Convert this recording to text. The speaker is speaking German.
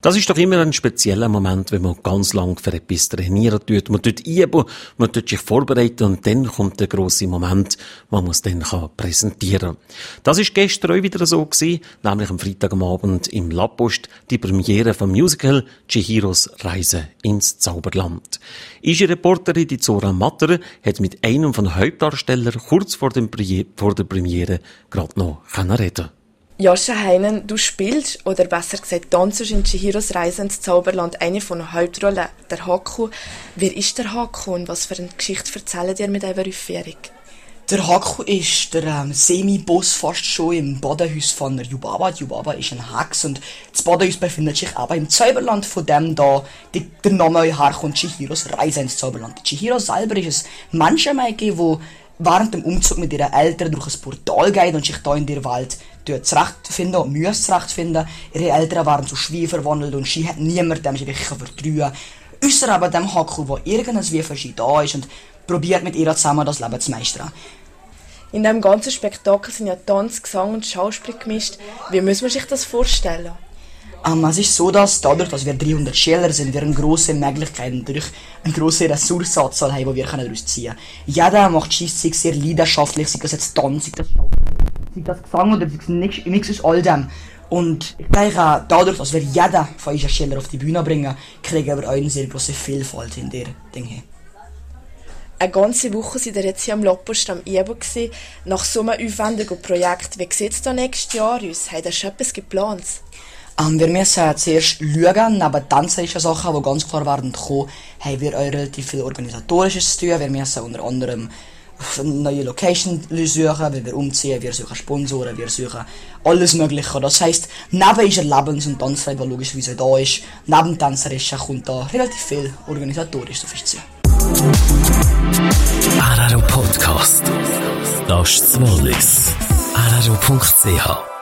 Das ist doch immer ein spezieller Moment, wenn man ganz lang für etwas trainieren tut. Man tut üben, man tut sich vorbereiten und dann kommt der grosse Moment, wo man es dann präsentieren kann. Das ist gestern auch wieder so gewesen, nämlich am Freitag am Abend im La Poste, die Premiere vom Musical Chihiros Reise ins Zauberland. Unsere Reporterin die Zora Matter hat mit einem von den Hauptdarstellern kurz vor der Premiere gerade noch reden. Joscha Heinen, du spielst, oder besser gesagt tanzt in Chihiros Reise ins Zauberland eine von den Hauptrollen, der Haku. Wer ist der Haku und was für eine Geschichte erzählt ihr mit eurer Aufführung? Der Haku ist der Semi-Boss fast schon im Badehaus von der Yubaba. Die Yubaba ist ein Hex und das Badehaus befindet sich aber im Zauberland, von dem da der Name herkommt, Chihiros Reise ins Zauberland. Chihiro selber ist ein Menschenmädchen, wo während dem Umzug mit ihren Eltern durch ein Portal geht und sich da in der Welt zurechtfinden und müssen zurechtfinden. Ihre Eltern waren zu Schwein verwandelt und sie hat niemanden, dem sie wirklich vertrauen kann. Ausser aber dem Haku, wo irgendwie für sie da ist und probiert mit ihr zusammen das Leben zu meistern. In diesem ganzen Spektakel sind ja Tanz, Gesang und Schauspiel gemischt. Wie muss man sich das vorstellen? Es ist so, dass dadurch, dass wir 300 Schüler sind, wir eine grosse Möglichkeit, natürlich eine grosse Ressourcenanzahl haben, die wir daraus ziehen können. Jeder macht Scheissig sehr leidenschaftlich, sei das jetzt Tanz, sei das Gesang oder sei das nichts aus all dem. Und ich denke, dadurch, dass wir jeden von unseren Schülern auf die Bühne bringen, kriegen wir auch eine sehr grosse Vielfalt in der Dinge. Eine ganze Woche sind ihr jetzt hier am La Poste am Üben gewesen. Nach so einem aufwendigen Projekt, wie sieht es da nächstes Jahr aus? Habt ihr schon etwas geplant? Wir müssen zuerst schauen, neben tänzerischen Sachen, die ganz klar werden kommen, haben wir auch relativ viel Organisatorisches zu tun. Wir müssen unter anderem eine neue Location suchen, weil wir umziehen, wir suchen Sponsoren, wir suchen alles Mögliche. Das heisst, neben unserer Lebens- und Tanzfreiheit, die logischerweise da ist, neben tänzerischen kommt da relativ viel organisatorisch auf uns zu. RRO Podcast. Das ist Wallis. RRO.ch